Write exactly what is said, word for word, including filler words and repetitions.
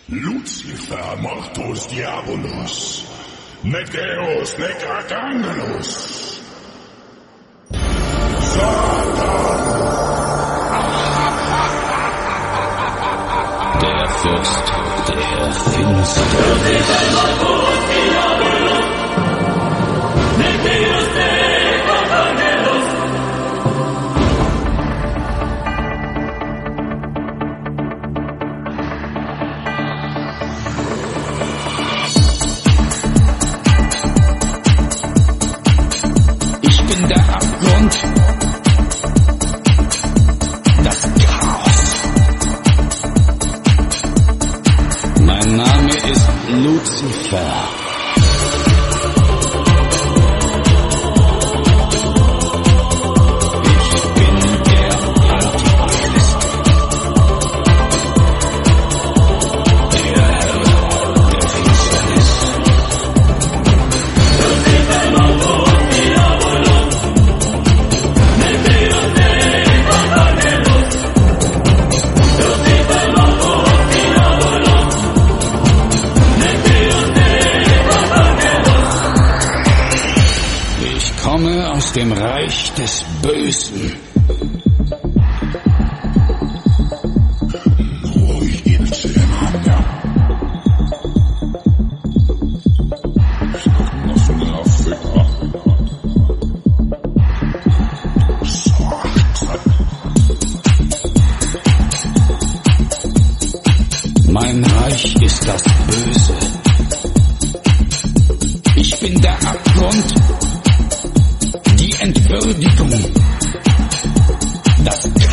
Lucifer mortus diabolus, nec Deus, nec archangelus. Satan! Der Fürst der Finsternis. Ich bin der Abgrund, das Chaos. Mein Name ist Lucifer. Ich bin der Antichrist, der Herr der Finsternis. Ich komme aus dem Reich des Bösen. Ruhig in Zimmer. Mein Reich ist das Böse. Ich bin der Abgrund, die Entwürdigung, das